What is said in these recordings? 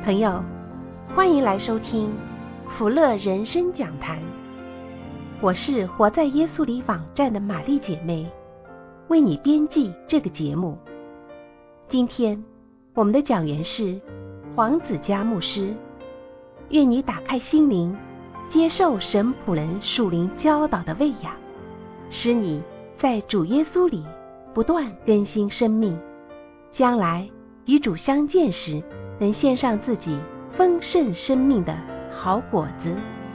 朋友，欢迎来收听福乐人生讲坛。我是活在耶稣里网站的玛丽姐妹，为你编辑这个节目。今天我们的讲员是黄子嘉牧师。愿你打开心灵，接受神仆人属灵教导的喂养，使你在主耶稣里不断更新生命，将来与主相见时，能献上自己丰盛生命的好果子。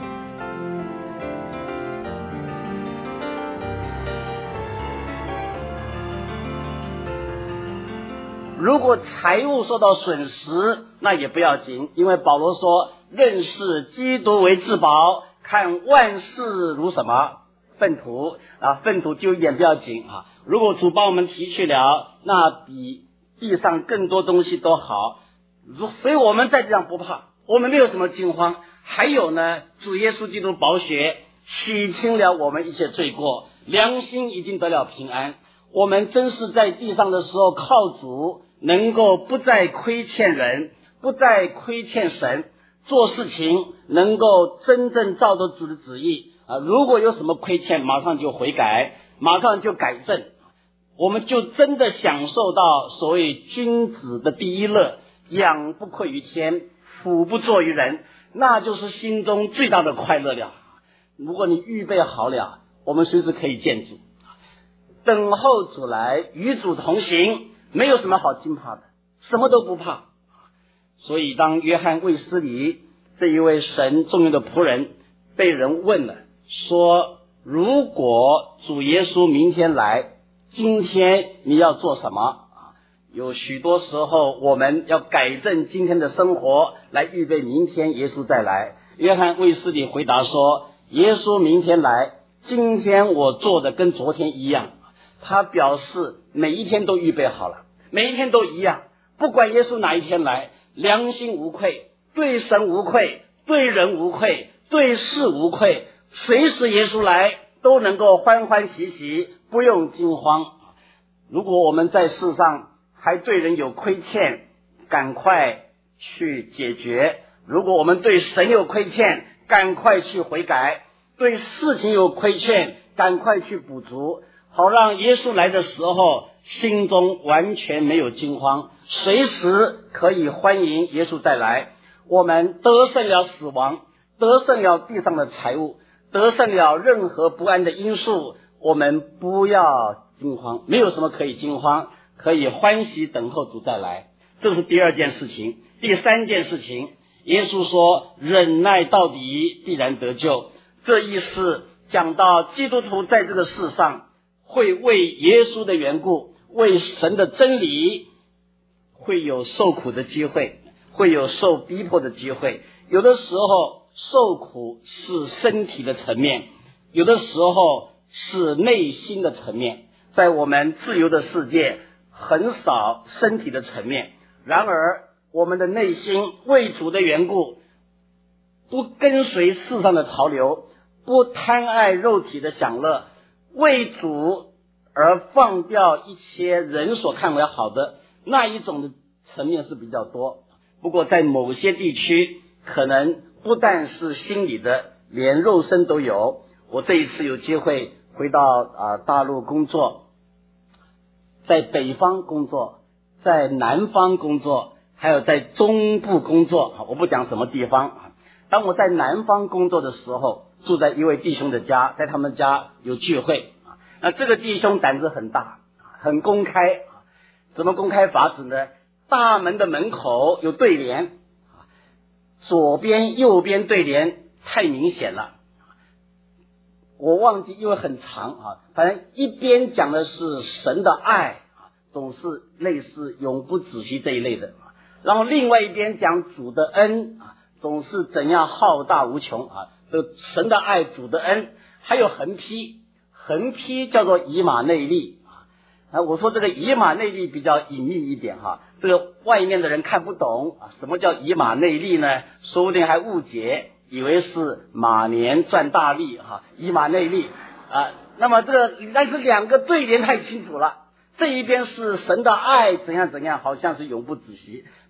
如果财务受到损失，那也不要紧，因为保罗说认识基督为至宝，看万事如什么粪土啊，粪土丢一点不要紧啊。如果主帮我们提去了，那比地上更多东西都好。所以我们在地上不怕，我们没有什么惊慌。还有呢，主耶稣基督宝血洗清了我们一切罪过，良心已经得了平安。我们真是在地上的时候靠主，能够不再亏欠人，不再亏欠神，做事情能够真正照着主的旨意啊。如果有什么亏欠，马上就悔改，马上就改正，我们就真的享受到所谓君子的第一乐，养不愧于天，俯不作于人，那就是心中最大的快乐了。如果你预备好了，我们随时可以见主，等候主来，与主同行，没有什么好惊怕的，什么都不怕。所以当约翰卫斯理这一位神重用的仆人被人问了，说如果主耶稣明天来，今天你要做什么？有许多时候我们要改正今天的生活，来预备明天耶稣再来。约翰卫斯理回答说，耶稣明天来，今天我做的跟昨天一样。他表示每一天都预备好了，每一天都一样，不管耶稣哪一天来，良心无愧，对神无愧，对人无愧，对事无愧，随时耶稣来都能够欢欢喜喜，不用惊慌。如果我们在世上还对人有亏欠，赶快去解决；如果我们对神有亏欠，赶快去悔改；对事情有亏欠，赶快去补足，好让耶稣来的时候心中完全没有惊慌，随时可以欢迎耶稣再来。我们得胜了死亡，得胜了地上的财物，得胜了任何不安的因素，我们不要惊慌，没有什么可以惊慌，可以欢喜等候主再来。这是第二件事情。第三件事情，耶稣说忍耐到底必然得救。这意思讲到基督徒在这个世上会为耶稣的缘故，为神的真理，会有受苦的机会，会有受逼迫的机会。有的时候受苦是身体的层面，有的时候是内心的层面。在我们自由的世界很少身体的层面，然而我们的内心为主的缘故，不跟随世上的潮流，不贪爱肉体的享乐，为主而放掉一些人所看为好的，那一种的层面是比较多。不过在某些地区可能不但是心理的，连肉身都有。我这一次有机会回到大陆工作，在北方工作，在南方工作，还有在中部工作，我不讲什么地方。当我在南方工作的时候，住在一位弟兄的家，在他们家有聚会。那这个弟兄胆子很大，很公开。怎么公开法子呢？大门的门口有对联，左边右边对联太明显了，我忘记，因为很长反正一边讲的是神的爱，总是类似永不止息这一类的，然后另外一边讲主的恩，总是怎样浩大无穷神的爱，主的恩。还有横批，横批叫做以马内利我说这个以马内利比较隐秘一点这个外面的人看不懂什么叫以马内利呢？说不定还误解，以为是马年赚大利以马内利那么但是两个对联太清楚了，这一边是神的爱怎样怎样，好像是永不止息，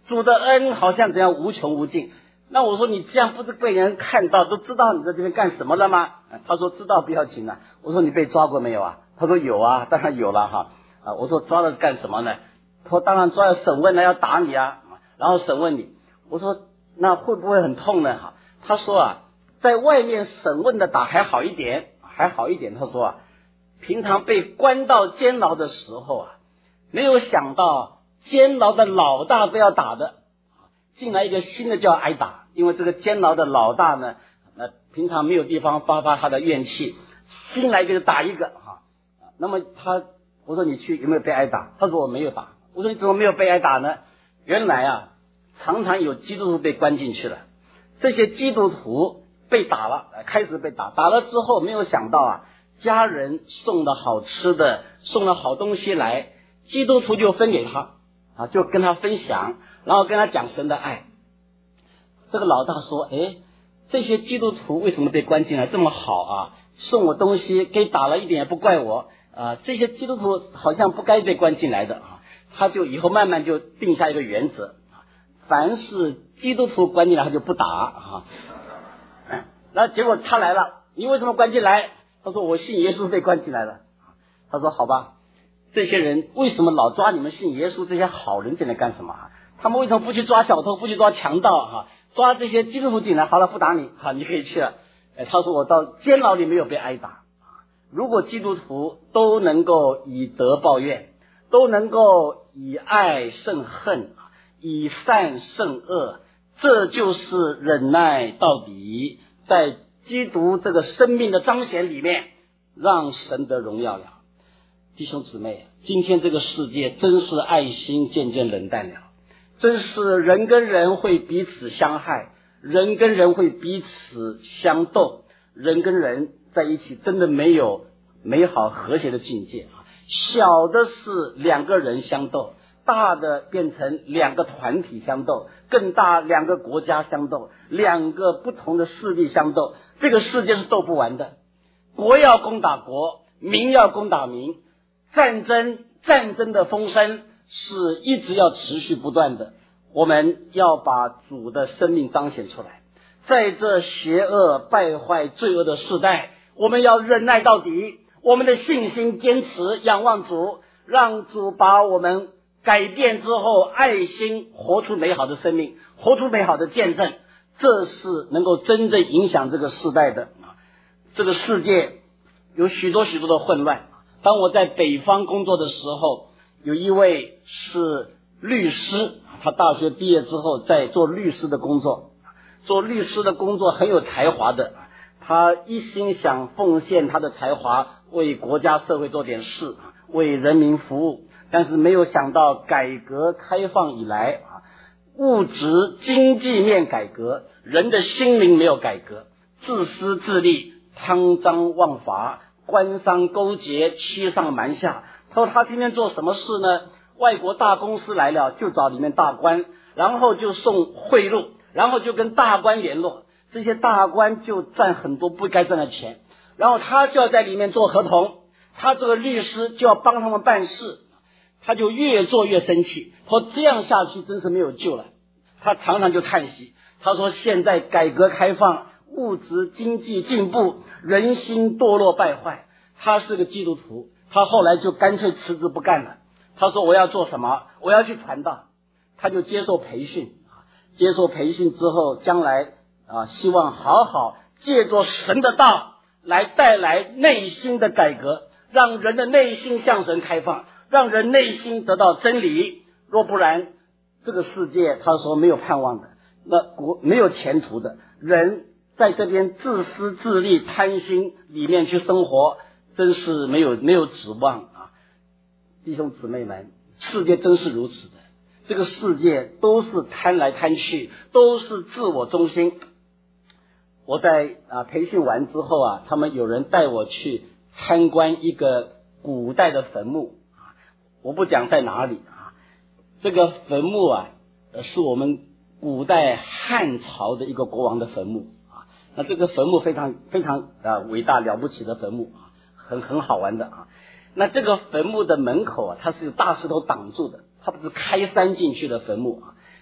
主的恩好像怎样无穷无尽。那我说你这样不是被人看到，都知道你在这边干什么了吗？他说知道不要紧了。我说你被抓过没有啊？他说有啊，当然有了哈。我说抓了干什么呢？他说当然抓了审问了，要打你啊，然后审问你。我说那会不会很痛呢？哈，他说啊，在外面审问的打还好一点，还好一点。他说啊，平常被关到监牢的时候啊，没有想到监牢的老大都要打的，进来一个新的就要挨打。因为这个监牢的老大呢，平常没有地方发他的怨气，新来一个就打一个哈。那么我说你去有没有被挨打？他说我没有打。我说你怎么没有被挨打呢？原来啊，常常有基督徒被关进去了，这些基督徒被打了，开始被打了之后，没有想到啊，家人送了好吃的，送了好东西来，基督徒就分给他啊，就跟他分享，然后跟他讲神的爱。这个老大说，这些基督徒为什么被关进来这么好啊？送我东西，给打了一点也不怪我啊！这些基督徒好像不该被关进来的啊！他就以后慢慢就定下一个原则，凡是基督徒关进来他就不打啊。那结果他来了，你为什么关进来？他说我信耶稣被关进来了。他说好吧，这些人为什么老抓你们信耶稣这些好人进来干什么啊？他们为什么不去抓小偷，不去抓强盗哈？抓这些基督徒进来，好了，不打你，好，你可以去了。他说我到监牢里没有被挨打。如果基督徒都能够以德报怨，都能够以爱胜恨，以善胜恶，这就是忍耐到底，在基督这个生命的彰显里面，让神得荣耀了。弟兄姊妹，今天这个世界真是爱心渐渐冷淡了，真是人跟人会彼此相害，人跟人会彼此相斗，人跟人在一起真的没有美好和谐的境界啊！小的是两个人相斗，大的变成两个团体相斗，更大两个国家相斗，两个不同的势力相斗，这个世界是斗不完的。国要攻打国，民要攻打民，战争的风声是一直要持续不断的。我们要把主的生命彰显出来，在这邪恶败坏罪恶的世代，我们要忍耐到底，我们的信心坚持仰望主，让主把我们改变之后，爱心活出美好的生命，活出美好的见证，这是能够真正影响这个世代的。这个世界有许多的混乱。当我在北方工作的时候，有一位是律师，他大学毕业之后在做律师的工作，做律师的工作很有才华的，他一心想奉献他的才华，为国家社会做点事，为人民服务。但是没有想到改革开放以来，物质经济面改革，人的心灵没有改革，自私自利，贪赃枉法，官商勾结，欺上瞒下。他说他天天做什么事呢？外国大公司来了就找里面大官，然后就送贿赂，然后就跟大官联络，这些大官就赚很多不该赚的钱，然后他就要在里面做合同，他这个律师就要帮他们办事，他就越做越生气，说这样下去真是没有救了。他常常就叹息，他说现在改革开放，物质经济进步，人心堕落败坏。他是个基督徒，他后来就干脆辞职不干了。他说我要做什么？我要去传道。他就接受培训，接受培训之后，将来希望好好借着神的道来带来内心的改革，让人的内心向神开放，让人内心得到真理。若不然，这个世界他说没有盼望的，那没有前途的，人在这边自私自利贪心里面去生活，真是没有指望啊！弟兄姊妹们，世界真是如此的，这个世界都是贪来贪去，都是自我中心。我在培训完之后他们有人带我去参观一个古代的坟墓，我不讲在哪里这个坟墓是我们古代汉朝的一个国王的坟墓那这个坟墓非常非常伟大了不起的坟墓很好玩的那这个坟墓的门口它是有大石头挡住的，它不是开山进去的坟墓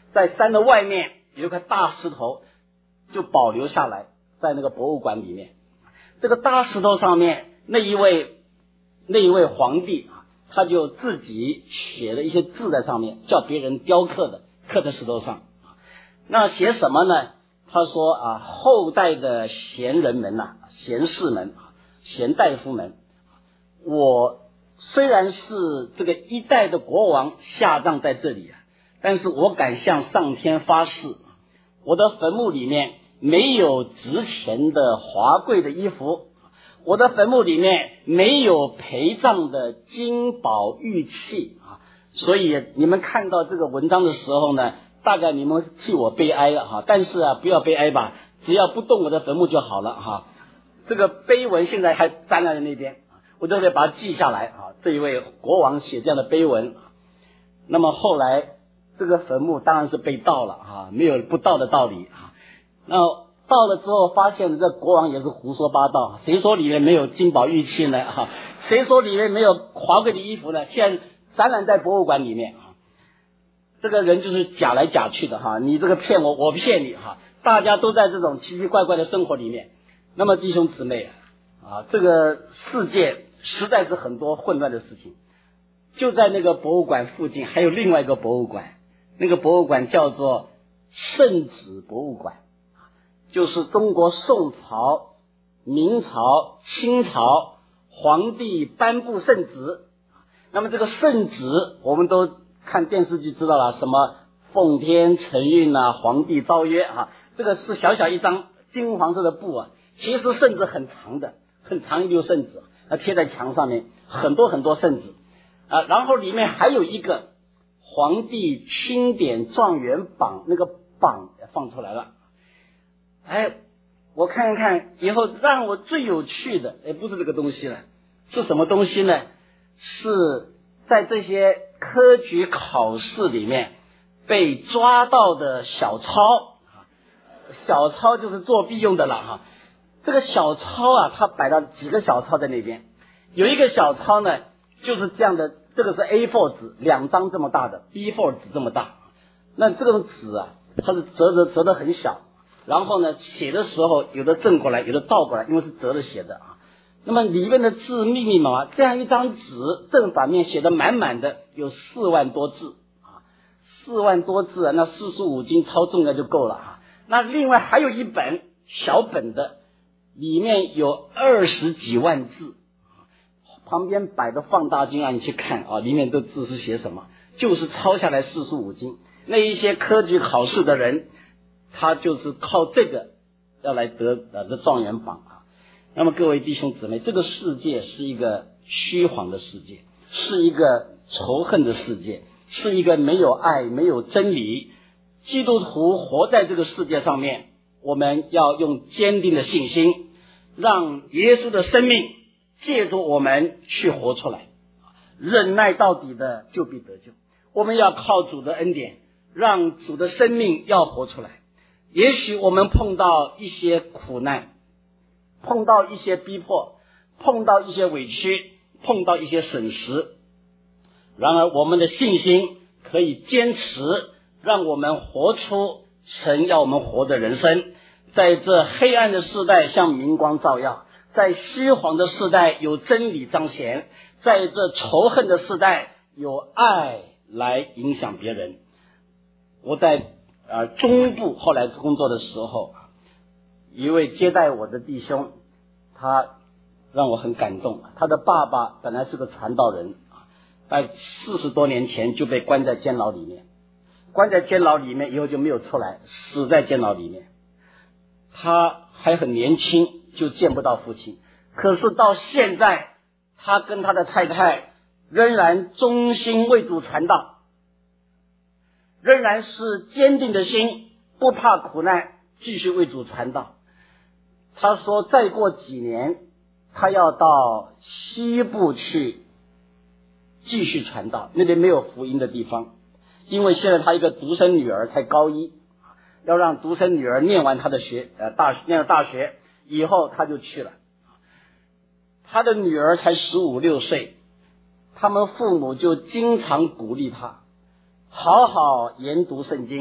在山的外面有一块大石头，就保留下来在那个博物馆里面。这个大石头上面那一位皇帝啊，他就自己写了一些字在上面，叫别人雕刻的，刻在石头上。那写什么呢？他说啊，后代的贤人们呐，贤士们，贤大夫们，我虽然是这个一代的国王下葬在这里啊，但是我敢向上天发誓，我的坟墓里面没有值钱的华贵的衣服，我的坟墓里面没有陪葬的金宝玉器啊。所以你们看到这个文章的时候呢，大概你们替我悲哀了哈，但是啊，不要悲哀吧，只要不动我的坟墓就好了哈。这个碑文现在还展览在那边，我都得把它记下来啊。这一位国王写这样的碑文，那么后来这个坟墓当然是被盗了啊，没有不盗的道理啊。那盗了之后发现这国王也是胡说八道，谁说里面没有金宝玉器呢？哈，谁说里面没有华贵的衣服呢？现在展览在博物馆里面啊。这个人就是假来假去的哈，你这个骗我，我骗你哈，大家都在这种奇奇怪怪的生活里面。那么弟兄姊妹啊，这个世界实在是很多混乱的事情。就在那个博物馆附近还有另外一个博物馆，那个博物馆叫做圣旨博物馆，就是中国宋朝、明朝、清朝皇帝颁布圣旨。那么这个圣旨我们都看电视剧知道了，什么奉天承运啊，皇帝诏曰啊，这个是小小一张金黄色的布啊，其实圣旨很长的，很长一溜圣旨，贴在墙上面，很多很多圣旨啊，然后里面还有一个皇帝钦点状元榜，那个榜也放出来了。哎，我看一看以后，让我最有趣的不是这个东西了，是什么东西呢？是在这些科举考试里面被抓到的小抄，小抄就是作弊用的了哈。这个小抄啊，它摆了几个小抄在那边，有一个小抄呢就是这样的，这个是 A4 纸，2张这么大的 B4 纸这么大，那这种纸啊，它是折得很小，然后呢写的时候有的正过来，有的倒过来，因为是折着写的啊。那么里面的字密密麻麻，这样一张纸正反面写的满满的，有4万多字啊，4万多字啊，那45斤抄重量就够了啊。那另外还有一本小本的，里面有20几万字，旁边摆个放大镜让你去看啊，里面的字是写什么，就是抄下来45斤。那一些科举考试的人，他就是靠这个要来得状元榜啊。那么各位弟兄姊妹，这个世界是一个虚晃的世界，是一个仇恨的世界，是一个没有爱没有真理。基督徒活在这个世界上面，我们要用坚定的信心，让耶稣的生命借助我们去活出来，忍耐到底的就必得救。我们要靠主的恩典，让主的生命要活出来。也许我们碰到一些苦难，碰到一些逼迫，碰到一些委屈，碰到一些损失，然而我们的信心可以坚持，让我们活出神要我们活的人生。在这黑暗的世代向明光照耀，在虚晃的世代有真理彰显，在这仇恨的世代有爱来影响别人。我在中部后来工作的时候，一位接待我的弟兄，他让我很感动。他的爸爸本来是个传道人，在40多年前就被关在监牢里面，关在监牢里面以后就没有出来，死在监牢里面。他还很年轻就见不到父亲，可是到现在他跟他的太太仍然忠心为主传道，仍然是坚定的心，不怕苦难，继续为主传道。他说再过几年他要到西部去继续传道，那边没有福音的地方，因为现在他一个独生女儿才高1，要让独生女儿念完他的念了大学以后他就去了。他的女儿才15、16岁，他们父母就经常鼓励他好好研读圣经，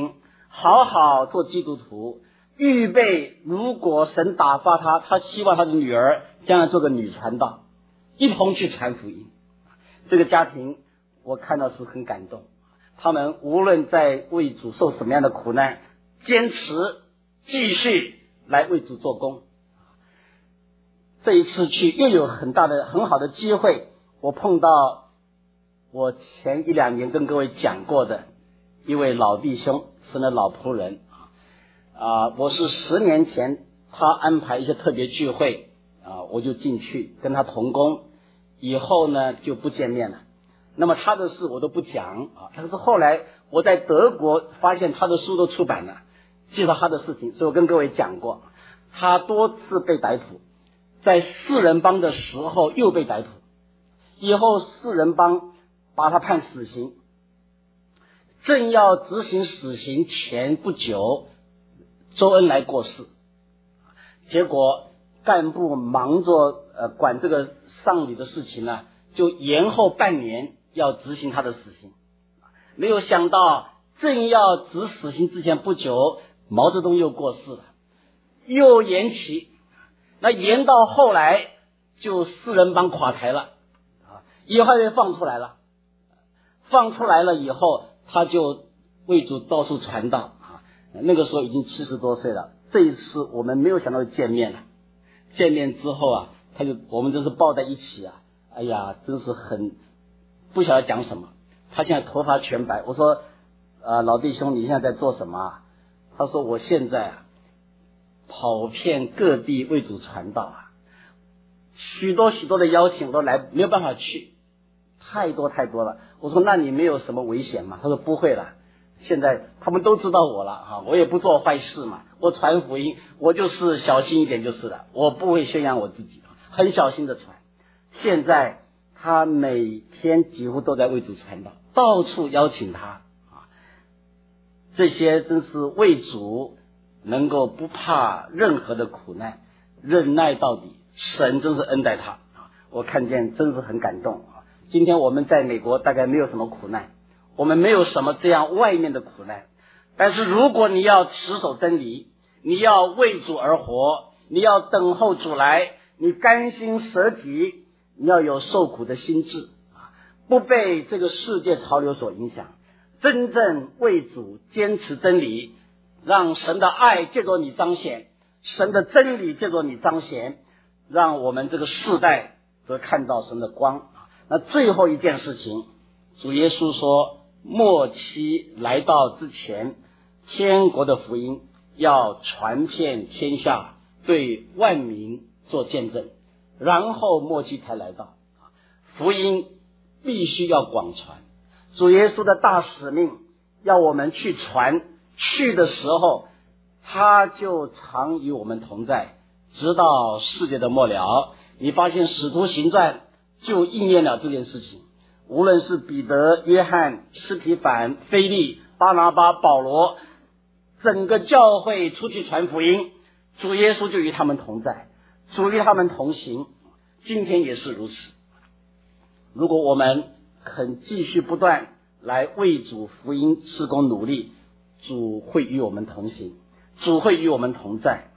好好做基督徒，预备如果神打发他，他希望他的女儿将来做个女传道，一同去传福音。这个家庭我看到是很感动，他们无论在为主受什么样的苦难，坚持继续来为主做工。这一次去又有很好的机会，我碰到我前1-2年跟各位讲过的一位老弟兄，是那老仆人我是10年前他安排一些特别聚会我就进去跟他同工，以后呢就不见面了。那么他的事我都不讲但是后来我在德国发现他的书都出版了，介绍他的事情，所以我跟各位讲过，他多次被逮捕，在4人帮的时候又被逮捕，以后4人帮把他判死刑，正要执行死刑前不久，周恩来过世，结果干部忙着管这个丧礼的事情呢，就延后半年要执行他的死刑。没有想到正要执死刑之前不久，毛泽东又过世了，又延期，那延到后来就4人帮垮台了以后就放出来了。放出来了以后，他就为主到处传道那个时候已经70多岁了。这一次我们没有想到见面了，见面之后我们真是抱在一起哎呀，真是很不晓得讲什么。他现在头发全白，我说老弟兄你现在在做什么他说我现在跑遍各地为主传道许多的邀请我都来，没有办法去，太多了。我说那你没有什么危险吗？他说不会了，现在他们都知道我了我也不做坏事嘛，我传福音我就是小心一点就是了，我不会宣扬我自己，很小心的传。现在他每天几乎都在为主传道，到处邀请他这些真是为主能够不怕任何的苦难，忍耐到底，神真是恩待他我看见真是很感动今天我们在美国大概没有什么苦难，我们没有什么这样外面的苦难，但是如果你要持守真理，你要为主而活，你要等候主来，你甘心舍己，你要有受苦的心志不被这个世界潮流所影响，真正为主坚持真理，让神的爱借着你彰显，神的真理借着你彰显，让我们这个世代得看到神的光那最后一件事情，主耶稣说末期来到之前，天国的福音要传遍天下，对万民做见证，然后末期才来到。福音必须要广传，主耶稣的大使命要我们去传，去的时候他就常与我们同在，直到世界的末了。你发现使徒行传就应验了这件事情，无论是彼得、约翰、司提反、腓利、巴拿巴、保罗，整个教会出去传福音，主耶稣就与他们同在，主与他们同行，今天也是如此。如果我们肯继续不断来为主福音事工努力，主会与我们同行，主会与我们同在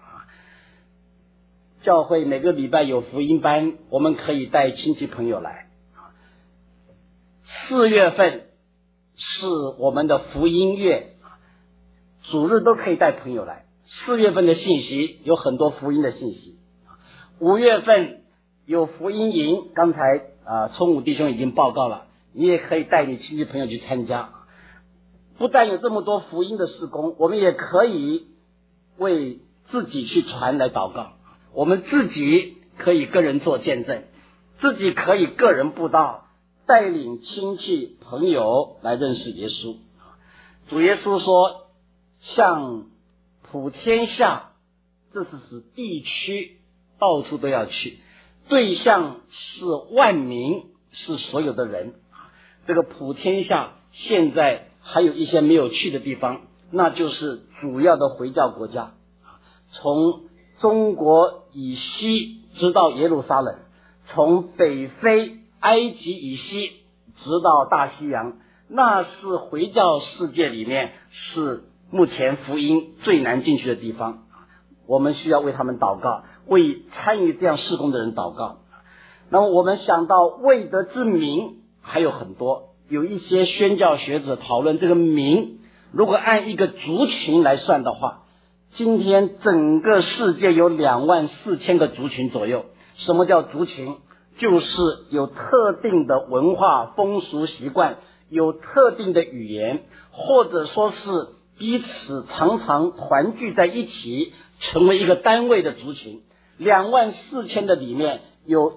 教会每个礼拜有福音班，我们可以带亲戚朋友来。4月份是我们的福音月，主日都可以带朋友来。4月份的信息有很多福音的信息。5月份有福音营，刚才聪武弟兄已经报告了，你也可以带你亲戚朋友去参加。不但有这么多福音的事工，我们也可以为自己去传来祷告，我们自己可以个人做见证，自己可以个人布道，带领亲戚朋友来认识耶稣。主耶稣说向普天下，这是指地区到处都要去，对象是万民，是所有的人。这个普天下现在还有一些没有去的地方，那就是主要的回教国家，从中国以西直到耶路撒冷，从北非埃及以西直到大西洋，那是回教世界里面是目前福音最难进去的地方，我们需要为他们祷告，为参与这样事工的人祷告。那么我们想到未得之民还有很多，有一些宣教学者讨论这个民，如果按一个族群来算的话，今天整个世界有24000个族群左右。什么叫族群？就是有特定的文化风俗习惯，有特定的语言，或者说是彼此常常团聚在一起成为一个单位的族群。24000的里面有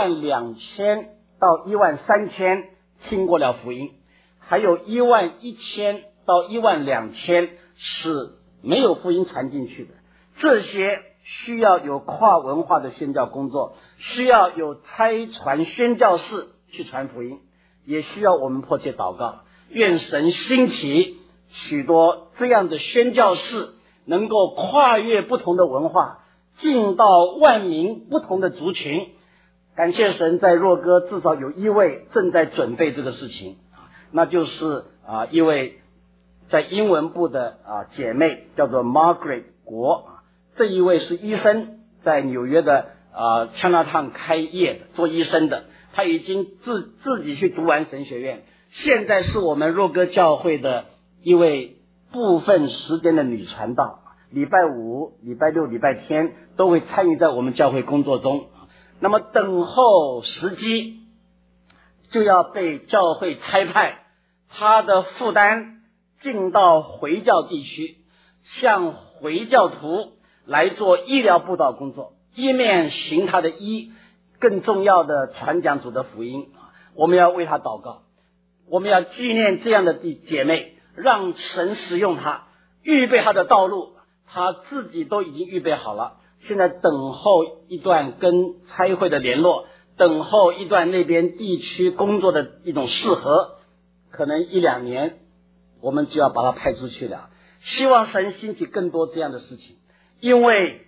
12000到13000听过了福音，还有11000到12000是没有福音传进去的。这些需要有跨文化的宣教工作，需要有差传宣教士去传福音，也需要我们迫切祷告，愿神兴起许多这样的宣教士，能够跨越不同的文化，进到万民不同的族群。感谢神，在若哥至少有一位正在准备这个事情，那就是一位在英文部的姐妹，叫做 Margaret 国。这一位是医生，在纽约的Chinatown 开业的，做医生的。他已经自己去读完神学院，现在是我们若哥教会的一位部分时间的女传道，礼拜五、礼拜六、礼拜天都会参与在我们教会工作中。那么等候时机，就要被教会差派，他的负担进到回教地区，向回教徒来做医疗布道工作，一面行他的医，更重要的传讲主的福音。我们要为他祷告，我们要纪念这样的姐妹，让神使用他，预备他的道路，他自己都已经预备好了，现在等候一段跟差会的联络，等候一段那边地区工作的一种适合，可能1-2年我们就要把他派出去了。希望神兴起更多这样的事情，因为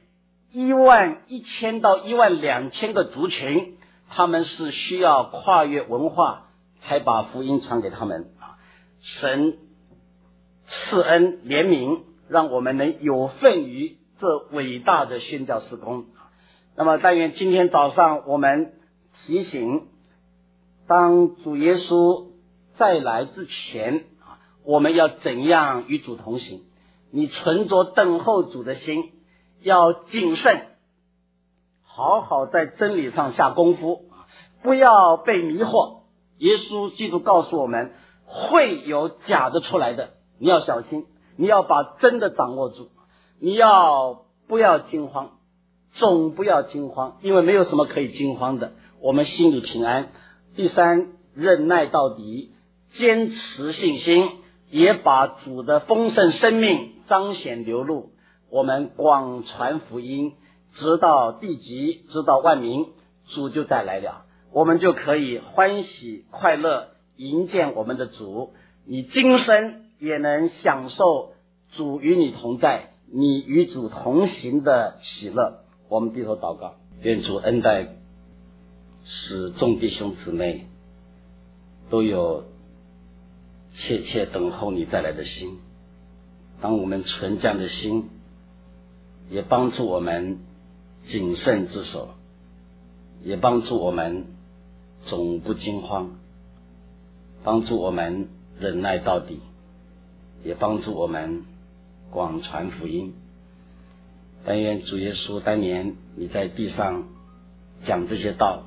11000到12000个族群，他们是需要跨越文化才把福音传给他们。神赐恩怜悯，让我们能有份于这伟大的宣教事工。那么但愿今天早上我们提醒，当主耶稣再来之前，我们要怎样与主同行。你存着等候主的心，要谨慎，好好在真理上下功夫，不要被迷惑。耶稣基督告诉我们，会有假的出来的，你要小心，你要把真的掌握住，你不要惊慌，总不要惊慌，因为没有什么可以惊慌的，我们心里平安。第三，忍耐到底，坚持信心，也把主的丰盛生命彰显流露，我们广传福音，直到地极，直到万民，主就再来了，我们就可以欢喜快乐迎见我们的主。你今生也能享受主与你同在，你与主同行的喜乐。我们低头祷告，愿主恩待，使众弟兄姊妹都有切切等候你再来的心。当我们存这样的心，也帮助我们谨慎自守，也帮助我们总不惊慌，帮助我们忍耐到底，也帮助我们广传福音。但愿主耶稣当年你在地上讲这些道，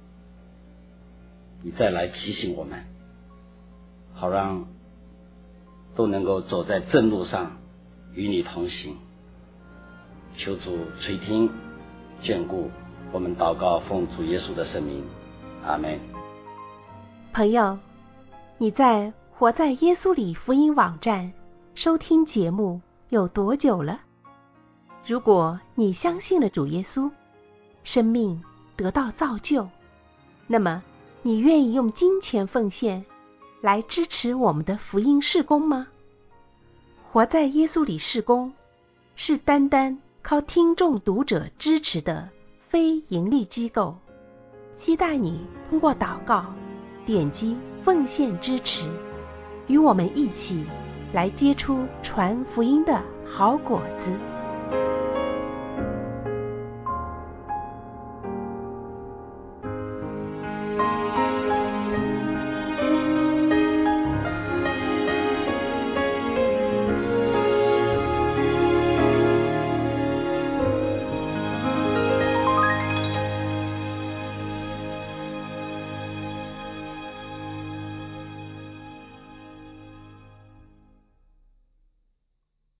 你再来提醒我们，好让都能够走在正路上，与你同行。求主垂听眷顾我们祷告，奉主耶稣的圣名，阿们。 朋友，你在活在耶稣里福音网站收听节目有多久了？如果你相信了主耶稣，生命得到造就，那么你愿意用金钱奉献来支持我们的福音事工吗？活在耶稣里事工是单单靠听众读者支持的非盈利机构，期待你通过祷告点击奉献支持，与我们一起来结出传福音的好果子。